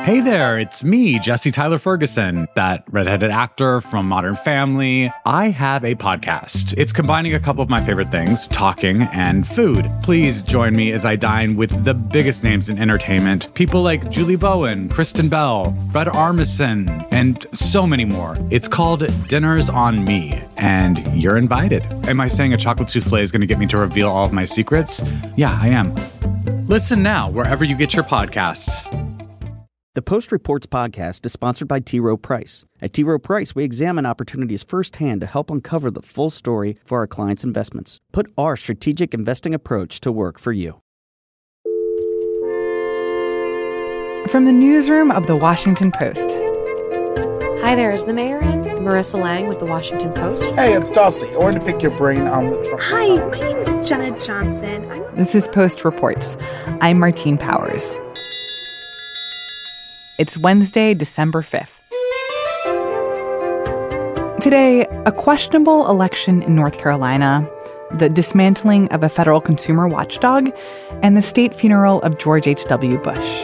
Hey there, it's me, Jesse Tyler Ferguson, that redheaded actor from Modern Family. I have a podcast. It's combining a couple of my favorite things, talking and food. Please join me as I dine with the biggest names in entertainment. People like Julie Bowen, Kristen Bell, Fred Armisen, and so many more. It's called Dinners on Me, and you're invited. Am I saying a chocolate souffle is going to get me to reveal all of my secrets? Yeah, I am. Listen now, wherever you get your podcasts. The Post Reports podcast is sponsored by T. Rowe Price. At T. Rowe Price, we examine opportunities firsthand to help uncover the full story for our clients' investments. Put our strategic investing approach to work for you. From the newsroom of The Washington Post. Hi there, is the mayor in? Marissa Lang with The Washington Post. Hey, it's Dulcie. I wanted to pick your brain on the Trump. Hi, my name is Jenna Johnson. This is Post Reports. I'm Martine Powers. It's Wednesday, December 5th. Today, a questionable election in North Carolina, the dismantling of a federal consumer watchdog, and the state funeral of George H.W. Bush.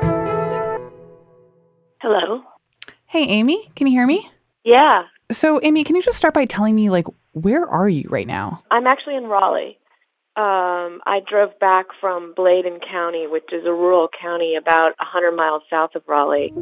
Hello. Hey, Amy, can you hear me? Yeah. So, Amy, can you just start by telling me, where are you right now? I'm actually in Raleigh. I drove back from Bladen County, which is a rural county about 100 miles south of Raleigh.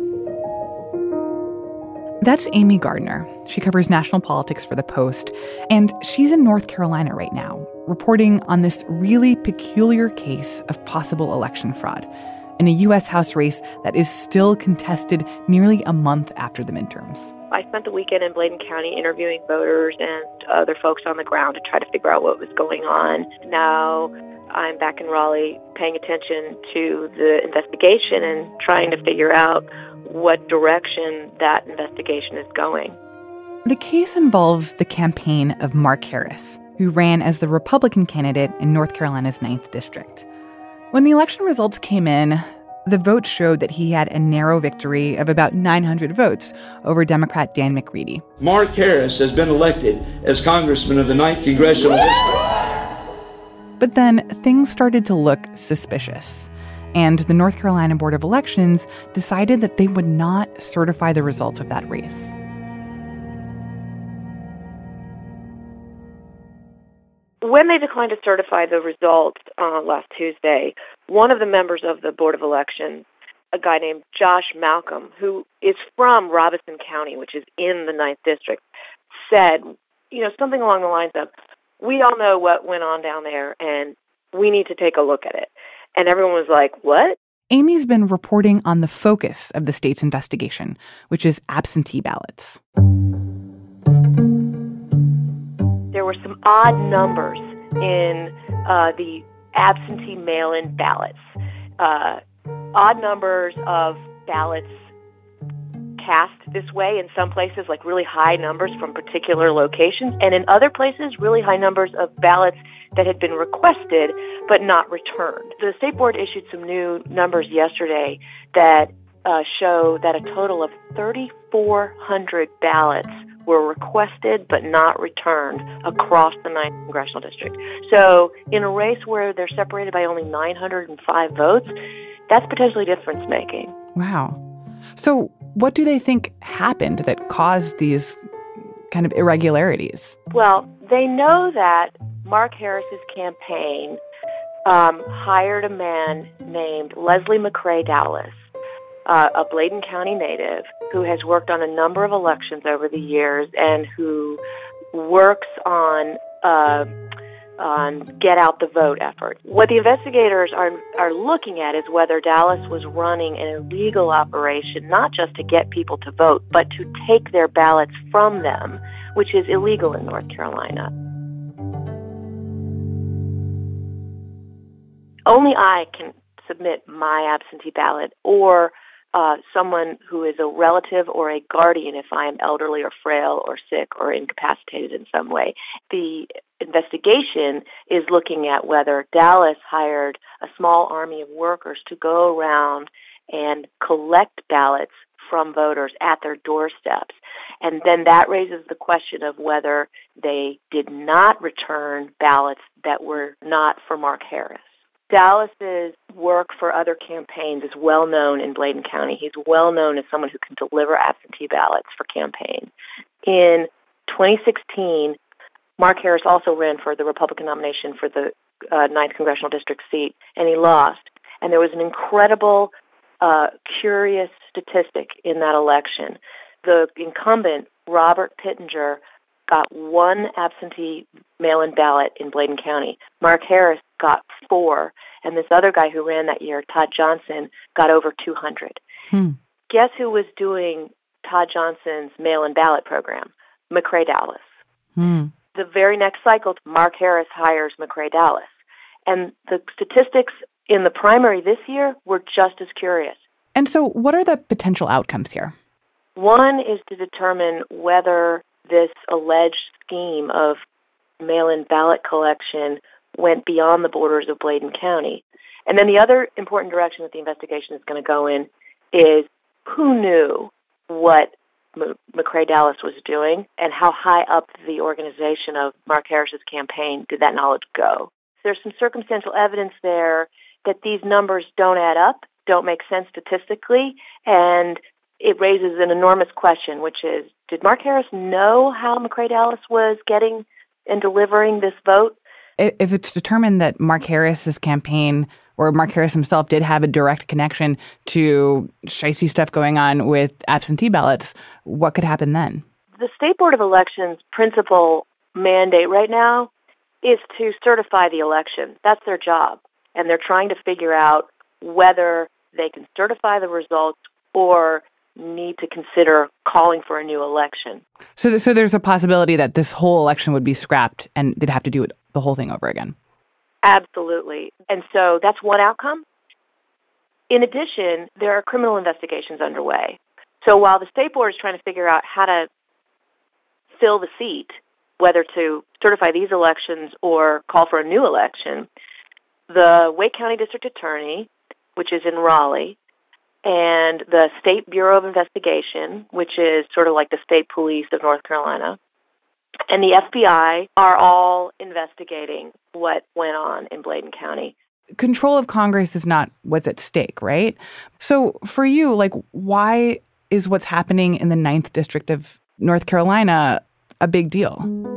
That's Amy Gardner. She covers national politics for The Post, and she's in North Carolina right now, reporting on this really peculiar case of possible election fraud in a U.S. House race that is still contested nearly a month after the midterms. I spent the weekend in Bladen County interviewing voters and other folks on the ground to try to figure out what was going on. Now I'm back in Raleigh paying attention to the investigation and trying to figure out what direction that investigation is going. The case involves the campaign of Mark Harris, who ran as the Republican candidate in North Carolina's 9th District. When the election results came in, the vote showed that he had a narrow victory of about 900 votes over Democrat Dan McCready. Mark Harris has been elected as Congressman of the 9th Congressional District. But then things started to look suspicious, and the North Carolina Board of Elections decided that they would not certify the results of that race. When they declined to certify the results last Tuesday, one of the members of the Board of Elections, a guy named Josh Malcolm, who is from Robeson County, which is in the 9th District, said, something along the lines of, we all know what went on down there, and we need to take a look at it. And everyone was like, what? Amy's been reporting on the focus of the state's investigation, which is absentee ballots. There were some odd numbers in the absentee mail-in ballots. Odd numbers of ballots cast this way in some places, like really high numbers from particular locations, and in other places, really high numbers of ballots that had been requested but not returned. The State Board issued some new numbers yesterday that show that a total of 3,400 ballots were requested but not returned across the 9th Congressional District. So in a race where they're separated by only 905 votes, that's potentially difference-making. Wow. So what do they think happened that caused these kind of irregularities? Well, they know that Mark Harris's campaign hired a man named Leslie McCrae Dowless, a Bladen County native who has worked on a number of elections over the years and who works on get out the vote effort. What the investigators are looking at is whether Dallas was running an illegal operation, not just to get people to vote, but to take their ballots from them, which is illegal in North Carolina. Only I can submit my absentee ballot, or someone who is a relative or a guardian if I am elderly or frail or sick or incapacitated in some way. The investigation is looking at whether Dallas hired a small army of workers to go around and collect ballots from voters at their doorsteps. And then that raises the question of whether they did not return ballots that were not for Mark Harris. Dallas's work for other campaigns is well known in Bladen County. He's well known as someone who can deliver absentee ballots for campaigns. In 2016, Mark Harris also ran for the Republican nomination for the 9th Congressional District seat, and he lost. And there was an incredible, curious statistic in that election. The incumbent, Robert Pittenger, got 1 absentee mail-in ballot in Bladen County. Mark Harris got 4, and this other guy who ran that year, Todd Johnson, got over 200. Guess who was doing Todd Johnson's mail-in ballot program? McCrae Dowless. The very next cycle, Mark Harris hires McCrae Dowless. And the statistics in the primary this year were just as curious. And so what are the potential outcomes here? One is to determine whether this alleged scheme of mail-in ballot collection went beyond the borders of Bladen County. And then the other important direction that the investigation is going to go in is who knew what McCrae Dowless was doing and how high up the organization of Mark Harris's campaign did that knowledge go. There's some circumstantial evidence there that these numbers don't add up, don't make sense statistically, and it raises an enormous question, which is, did Mark Harris know how McCrae Dowless was getting and delivering this vote? If it's determined that Mark Harris's campaign or Mark Harris himself did have a direct connection to shicey stuff going on with absentee ballots, what could happen then? The State Board of Elections' principal mandate right now is to certify the election. That's their job. And they're trying to figure out whether they can certify the results or need to consider calling for a new election. So there's a possibility that this whole election would be scrapped and they'd have to do the whole thing over again. Absolutely. And so that's one outcome. In addition, there are criminal investigations underway. So while the State Board is trying to figure out how to fill the seat, whether to certify these elections or call for a new election, the Wake County District Attorney, which is in Raleigh, and the State Bureau of Investigation, which is sort of like the state police of North Carolina, and the FBI are all investigating what went on in Bladen County. Control of Congress is not what's at stake, right? So for you, why is what's happening in the 9th District of North Carolina a big deal?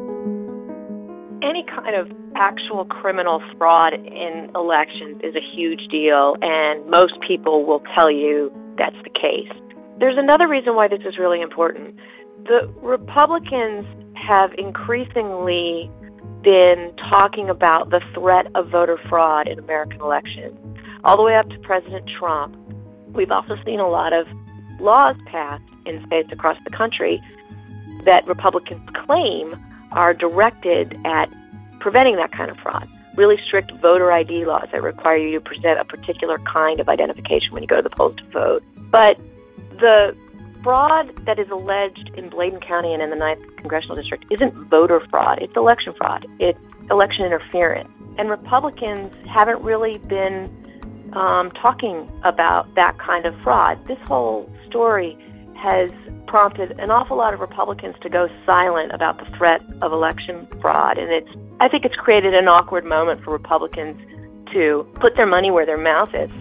Any kind of actual criminal fraud in elections is a huge deal, and most people will tell you that's the case. There's another reason why this is really important. The Republicans have increasingly been talking about the threat of voter fraud in American elections. All the way up to President Trump. We've also seen a lot of laws passed in states across the country that Republicans claim are directed at preventing that kind of fraud. Really strict voter ID laws that require you to present a particular kind of identification when you go to the polls to vote. But the fraud that is alleged in Bladen County and in the 9th Congressional District isn't voter fraud. It's election fraud. It's election interference. And Republicans haven't really been talking about that kind of fraud. This whole story has prompted an awful lot of Republicans to go silent about the threat of election fraud. And I think it's created an awkward moment for Republicans to put their money where their mouth is.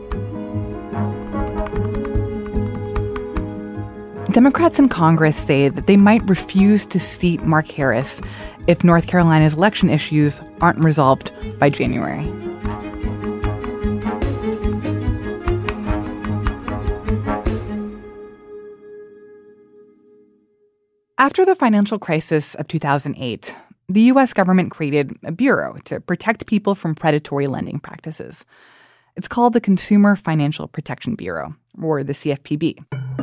Democrats in Congress say that they might refuse to seat Mark Harris if North Carolina's election issues aren't resolved by January. After the financial crisis of 2008, the U.S. government created a bureau to protect people from predatory lending practices. It's called the Consumer Financial Protection Bureau, or the CFPB.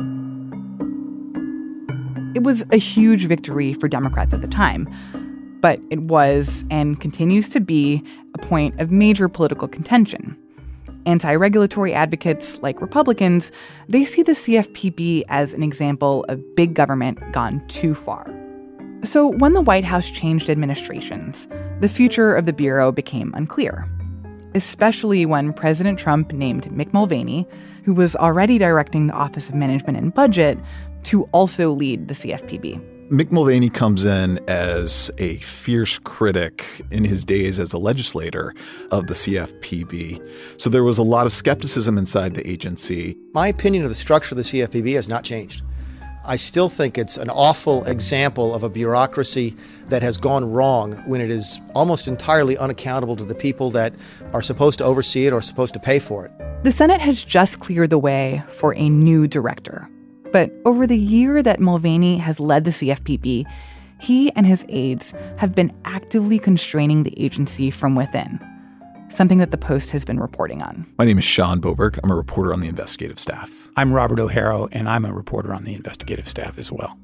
It was a huge victory for Democrats at the time, but it was and continues to be a point of major political contention. Anti-regulatory advocates like Republicans, they see the CFPB as an example of big government gone too far. So when the White House changed administrations, the future of the Bureau became unclear, especially when President Trump named Mick Mulvaney, who was already directing the Office of Management and Budget, to also lead the CFPB. Mick Mulvaney comes in as a fierce critic in his days as a legislator of the CFPB. So there was a lot of skepticism inside the agency. My opinion of the structure of the CFPB has not changed. I still think it's an awful example of a bureaucracy that has gone wrong when it is almost entirely unaccountable to the people that are supposed to oversee it or supposed to pay for it. The Senate has just cleared the way for a new director. But over the year that Mulvaney has led the CFPB, he and his aides have been actively constraining the agency from within, something that the Post has been reporting on. My name is Sean Boberg. I'm a reporter on the investigative staff. I'm Robert O'Hara, and I'm a reporter on the investigative staff as well.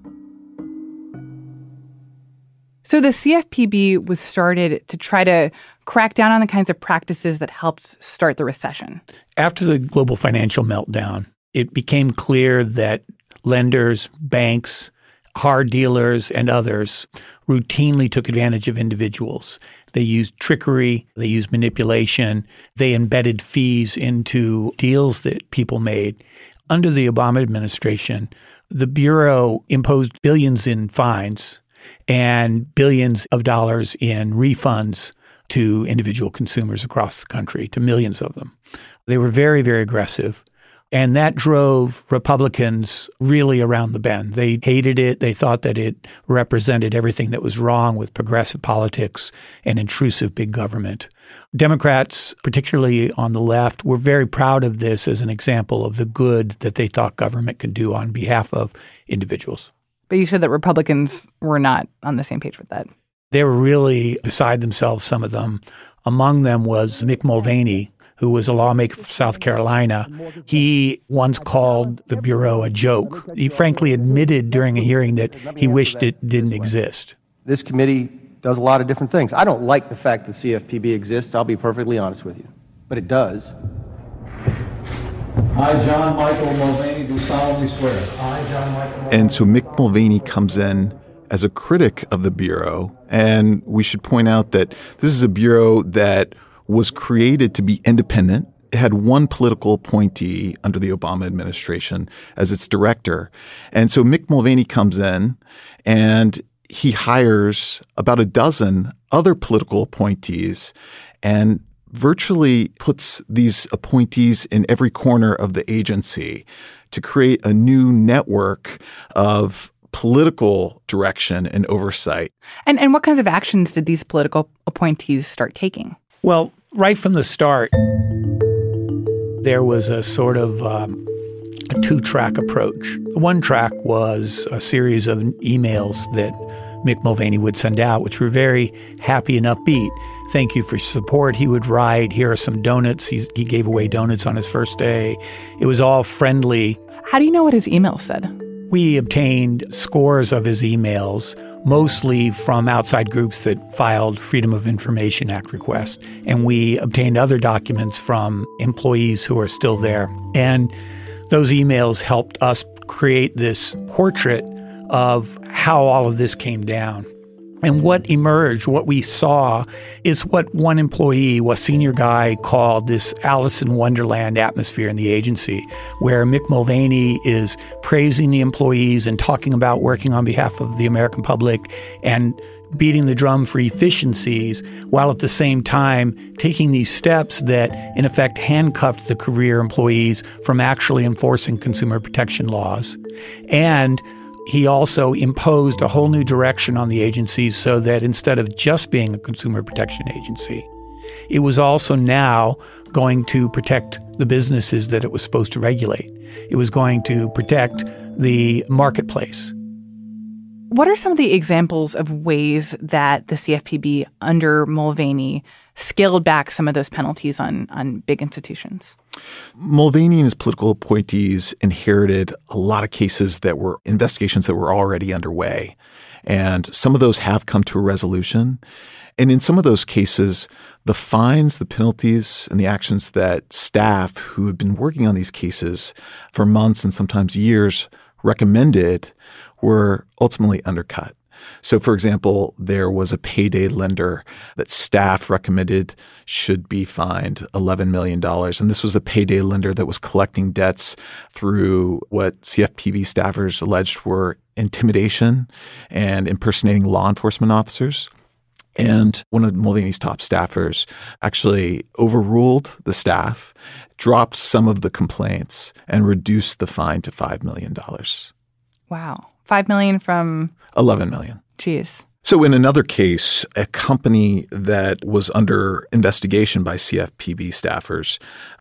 So the CFPB was started to try to crack down on the kinds of practices that helped start the recession. After the global financial meltdown, it became clear that lenders, banks, car dealers, and others routinely took advantage of individuals. They used trickery, they used manipulation, they embedded fees into deals that people made. Under the Obama administration, the Bureau imposed billions in fines and billions of dollars in refunds to individual consumers across the country, to millions of them. They were very, very aggressive. And that drove Republicans really around the bend. They hated it. They thought that it represented everything that was wrong with progressive politics and intrusive big government. Democrats, particularly on the left, were very proud of this as an example of the good that they thought government could do on behalf of individuals. But you said that Republicans were not on the same page with that. They were really beside themselves, some of them. Among them was Mick Mulvaney, who was a lawmaker from South Carolina. He once called the Bureau a joke. He frankly admitted during a hearing that he wished it didn't exist. This committee does a lot of different things. I don't like the fact that CFPB exists, I'll be perfectly honest with you, but it does. I, John Michael Mulvaney, do solemnly swear. I, John Michael Mulvaney. And so Mick Mulvaney comes in as a critic of the Bureau. And we should point out that this is a Bureau that was created to be independent. It had one political appointee under the Obama administration as its director. And so Mick Mulvaney comes in and he hires about a dozen other political appointees and virtually puts these appointees in every corner of the agency to create a new network of political direction and oversight. And what kinds of actions did these political appointees start taking? Well, right from the start, there was a sort of a two-track approach. One track was a series of emails that Mick Mulvaney would send out, which were very happy and upbeat. Thank you for your support. He would write, here are some donuts. He gave away donuts on his first day. It was all friendly. How do you know what his email said? We obtained scores of his emails, mostly from outside groups that filed Freedom of Information Act requests. And we obtained other documents from employees who are still there. And those emails helped us create this portrait of how all of this came down. And what emerged, what we saw, is what one employee, a senior guy, called this Alice in Wonderland atmosphere in the agency, where Mick Mulvaney is praising the employees and talking about working on behalf of the American public and beating the drum for efficiencies, while at the same time taking these steps that, in effect, handcuffed the career employees from actually enforcing consumer protection laws. And he also imposed a whole new direction on the agencies so that instead of just being a consumer protection agency, it was also now going to protect the businesses that it was supposed to regulate. It was going to protect the marketplace. What are some of the examples of ways that the CFPB under Mulvaney scaled back some of those penalties on big institutions? Mulvaney and his political appointees inherited a lot of cases that were investigations that were already underway. And some of those have come to a resolution. And in some of those cases, the fines, the penalties, and the actions that staff who had been working on these cases for months and sometimes years recommended were ultimately undercut. So, for example, there was a payday lender that staff recommended should be fined $11 million. And this was a payday lender that was collecting debts through what CFPB staffers alleged were intimidation and impersonating law enforcement officers. And one of Mulvaney's top staffers actually overruled the staff, dropped some of the complaints, and reduced the fine to $5 million. Wow. $5 million from? $11 million. Jeez. So in another case, a company that was under investigation by CFPB staffers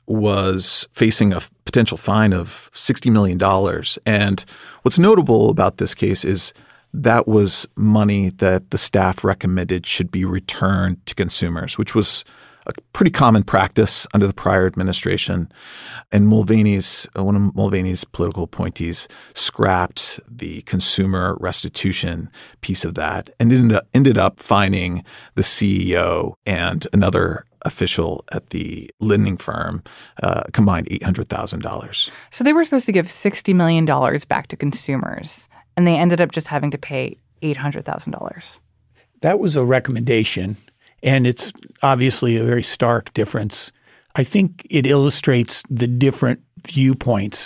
was facing a potential fine of $60 million. And what's notable about this case is that was money that the staff recommended should be returned to consumers, which was a pretty common practice under the prior administration. And one of Mulvaney's political appointees scrapped the consumer restitution piece of that and ended up fining the CEO and another official at the lending firm combined $800,000. So they were supposed to give $60 million back to consumers, and they ended up just having to pay $800,000. That was a recommendation, and it's obviously a very stark difference. I think it illustrates the different viewpoints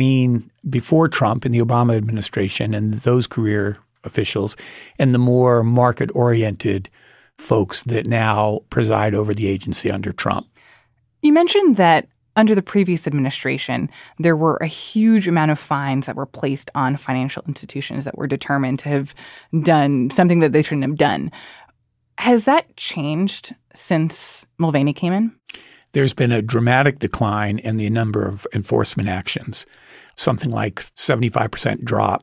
before Trump and the Obama administration and those career officials and the more market-oriented folks that now preside over the agency under Trump. You mentioned that under the previous administration, there were a huge amount of fines that were placed on financial institutions that were determined to have done something that they shouldn't have done. Has that changed since Mulvaney came in? There's been a dramatic decline in the number of enforcement actions, something like 75% drop.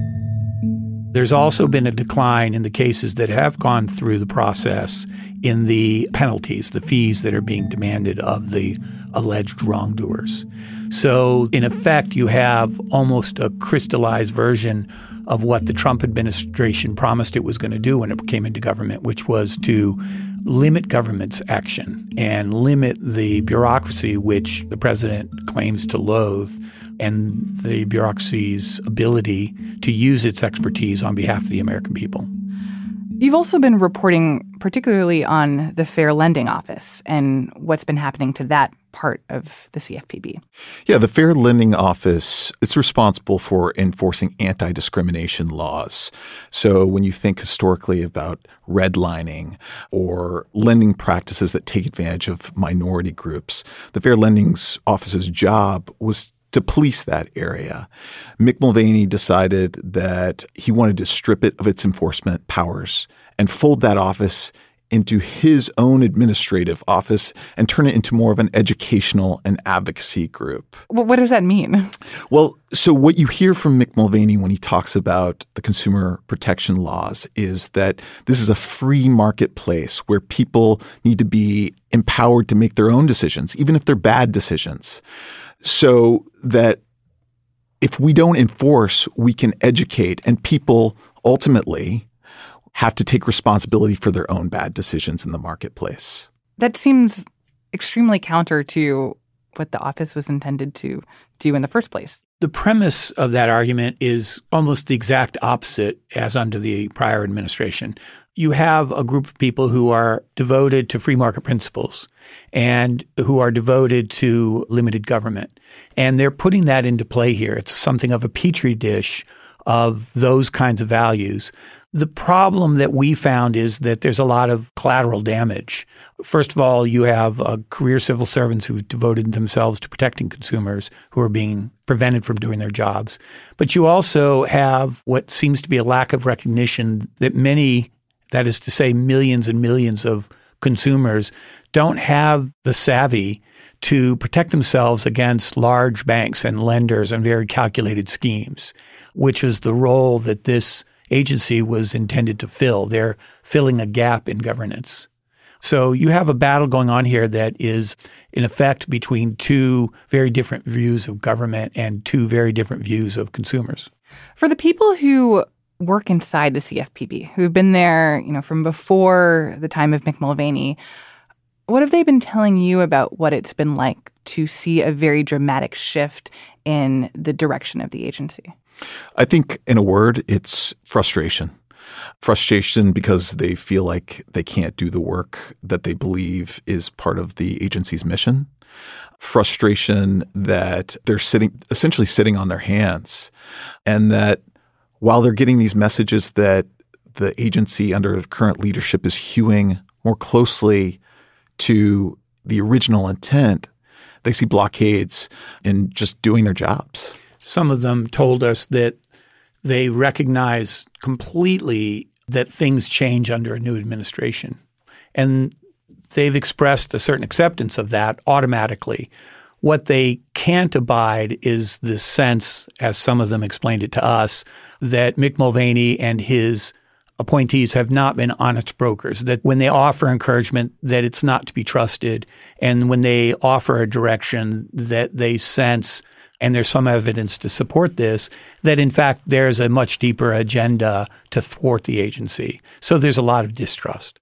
There's also been a decline in the cases that have gone through the process in the penalties, the fees that are being demanded of the alleged wrongdoers. So in effect, you have almost a crystallized version of what the Trump administration promised it was going to do when it came into government, which was to limit government's action and limit the bureaucracy, which the president claims to loathe, and the bureaucracy's ability to use its expertise on behalf of the American people. You've also been reporting particularly on the Fair Lending Office and what's been happening to that part of the CFPB. Yeah, the Fair Lending Office, it's responsible for enforcing anti-discrimination laws. So when you think historically about redlining or lending practices that take advantage of minority groups, the Fair Lending Office's job was to police that area. Mick Mulvaney decided that he wanted to strip it of its enforcement powers and fold that office into his own administrative office and turn it into more of an educational and advocacy group. Well, what does that mean? Well, so what you hear from Mick Mulvaney when he talks about the consumer protection laws is that this is a free marketplace where people need to be empowered to make their own decisions, even if they're bad decisions. So that if we don't enforce, we can educate, and people ultimately have to take responsibility for their own bad decisions in the marketplace. That seems extremely counter to what the office was intended to do in the first place. The premise of that argument is almost the exact opposite as under the prior administration. You have a group of people who are devoted to free market principles and who are devoted to limited government. And they're putting that into play here. It's something of a petri dish of those kinds of values. The problem that we found is that there's a lot of collateral damage. First of all, you have career civil servants who've devoted themselves to protecting consumers who are being prevented from doing their jobs. But you also have what seems to be a lack of recognition that many, that is to say millions and millions of consumers, don't have the savvy to protect themselves against large banks and lenders and very calculated schemes, which is the role that this agency was intended to fill. They're filling a gap in governance. So you have a battle going on here that is, in effect, between two very different views of government and two very different views of consumers. For the people who work inside the CFPB, who've been there, from before the time of Mick Mulvaney, what have they been telling you about what it's been like to see a very dramatic shift in the direction of the agency? I think, in a word, it's frustration. Frustration because they feel like they can't do the work that they believe is part of the agency's mission. Frustration that they're essentially sitting on their hands, and that while they're getting these messages that the agency under the current leadership is hewing more closely to the original intent, they see blockades in just doing their jobs. Some of them told us that they recognize completely that things change under a new administration. And they've expressed a certain acceptance of that automatically. What they can't abide is the sense, as some of them explained it to us, that Mick Mulvaney and his appointees have not been honest brokers, that when they offer encouragement, that it's not to be trusted, and when they offer a direction that they sense, and there's some evidence to support this, that in fact there's a much deeper agenda to thwart the agency. So there's a lot of distrust.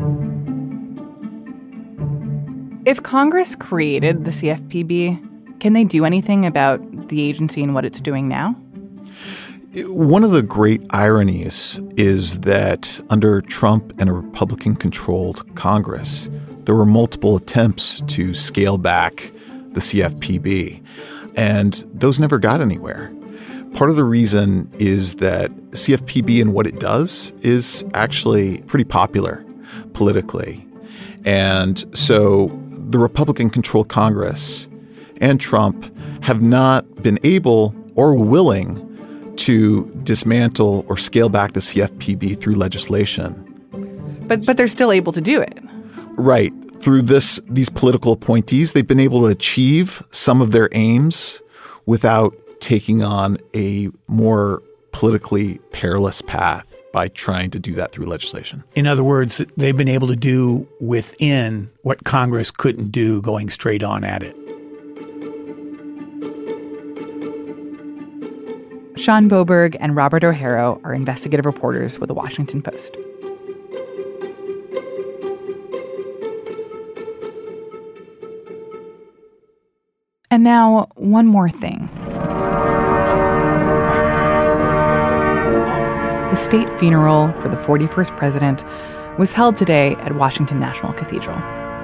If Congress created the CFPB, can they do anything about the agency and what it's doing now? One of the great ironies is that under Trump and a Republican-controlled Congress, there were multiple attempts to scale back the CFPB, and those never got anywhere. Part of the reason is that CFPB and what it does is actually pretty popular politically. And so the Republican-controlled Congress and Trump have not been able or willing to dismantle or scale back the CFPB through legislation. But they're still able to do it. Right. Through these political appointees, they've been able to achieve some of their aims without taking on a more politically perilous path by trying to do that through legislation. In other words, they've been able to do within what Congress couldn't do going straight on at it. Sean Boberg and Robert O'Hara are investigative reporters with The Washington Post. And now, one more thing. The state funeral for the 41st president was held today at Washington National Cathedral.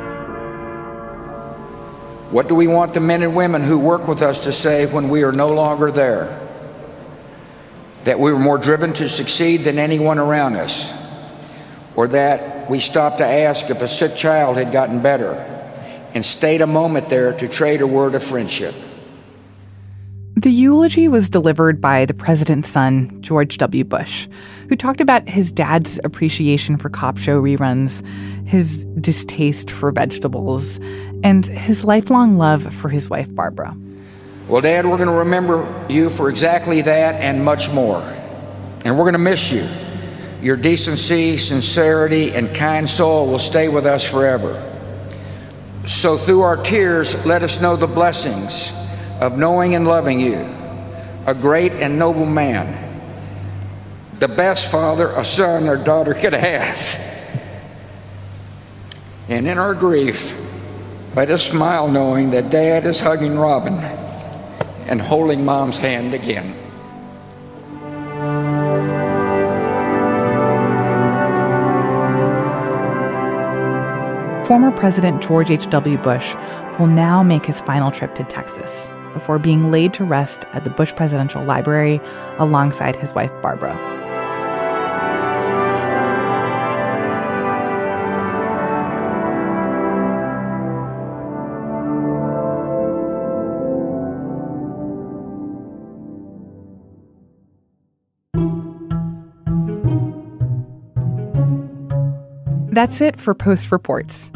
What do we want the men and women who work with us to say when we are no longer there? That we were more driven to succeed than anyone around us? Or that we stopped to ask if a sick child had gotten better and stayed a moment there to trade a word of friendship? The eulogy was delivered by the president's son, George W. Bush, who talked about his dad's appreciation for cop show reruns, his distaste for vegetables, and his lifelong love for his wife, Barbara. Well, Dad, we're going to remember you for exactly that and much more. And we're going to miss you. Your decency, sincerity, and kind soul will stay with us forever. So through our tears, let us know the blessings of knowing and loving you, a great and noble man, the best father a son or daughter could have. And in our grief, let us smile knowing that Dad is hugging Robin and holding Mom's hand again. Former President George H.W. Bush will now make his final trip to Texas before being laid to rest at the Bush Presidential Library alongside his wife, Barbara. That's it for Post Reports.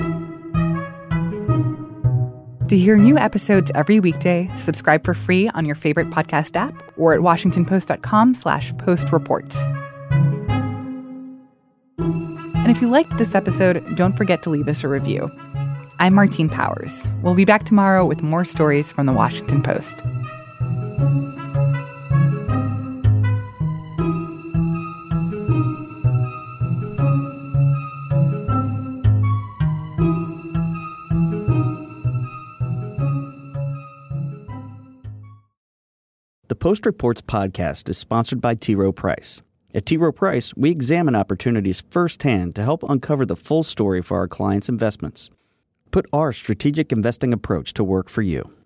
To hear new episodes every weekday, subscribe for free on your favorite podcast app or at washingtonpost.com/postreports. And if you liked this episode, don't forget to leave us a review. I'm Martine Powers. We'll be back tomorrow with more stories from the Washington Post. The Post Reports podcast is sponsored by T. Rowe Price. At T. Rowe Price, we examine opportunities firsthand to help uncover the full story for our clients' investments. Put our strategic investing approach to work for you.